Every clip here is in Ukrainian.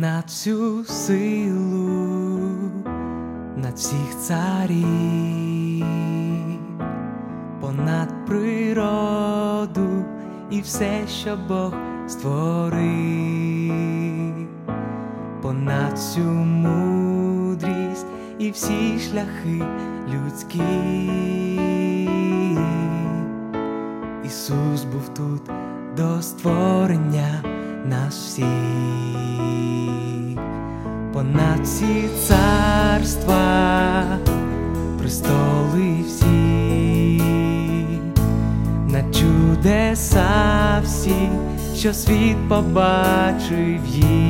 понад всю силу, над всіх царів, понад природу і все, що Бог створив, понад всю мудрість і всі шляхи людські. Ісус був тут до створення нас всіх, понад всі царства, престоли всі, над чудеса всі, що світ побачив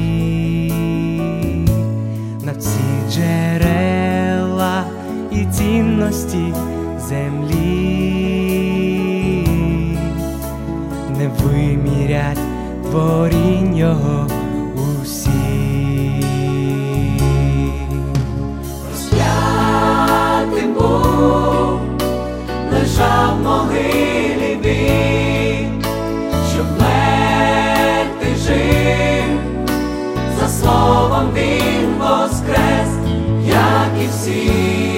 їх, над всі джерела і цінності землі, не вимірять творінь Його усіх. Розп'ятим був, лежав в могилі він, щоб вмерти жив, за словом він воскрес, як і всі,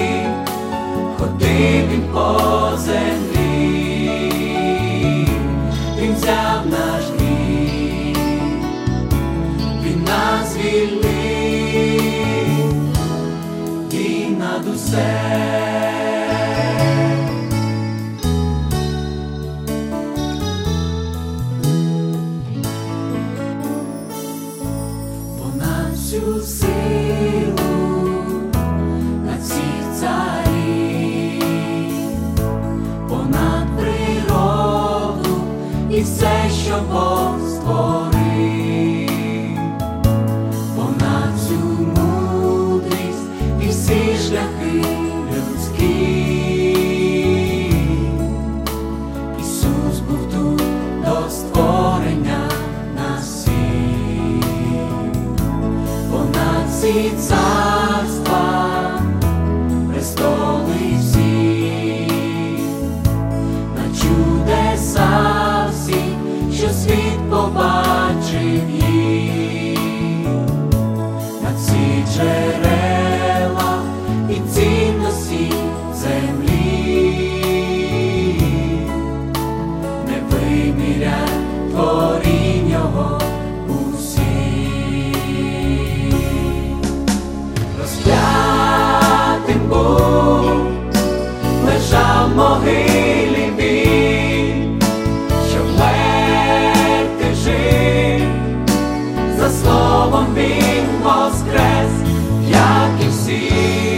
ходив він по землі, він взяв наш гріх, він нас звільнив, він над усе. Понад всю силу, над всіх царів, понад природу і все, що Бог створив, понад всю мудрість і всі шляхи людські. Ісус був тут до створення нас всіх, понад всі царства, престоли всі, над чудеса всі, що світ побачив їх, над всі джерела і цінності землі, не вимірять творінь Його усіх. Розп'ятим був, лежав в могилі він, щоб вмерти жив, за словом він воскрес, як і всі,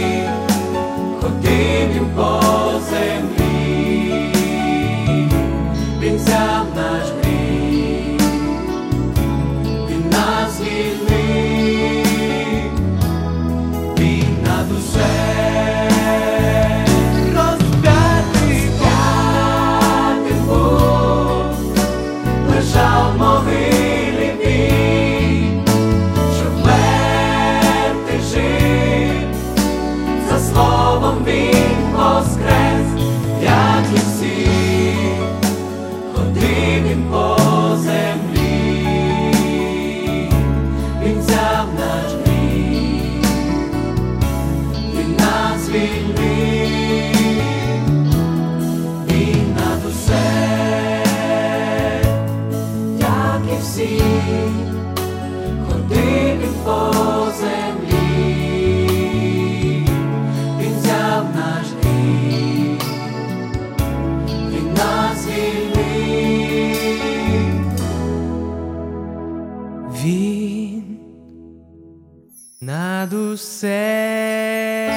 ходив він по землі, він взяв наш гріх, він нас звільнив, він над усе. Розп'ятим був, лежав в могилі він, щоб вмерти жив, за словом він воскрес, як і всі, ходив він по землі, він взяв наш гріх, він нас звільнив, він над усе, як і всі, ходив він по землі, він взяв наш гріх, він нас звільнив. Він над усе.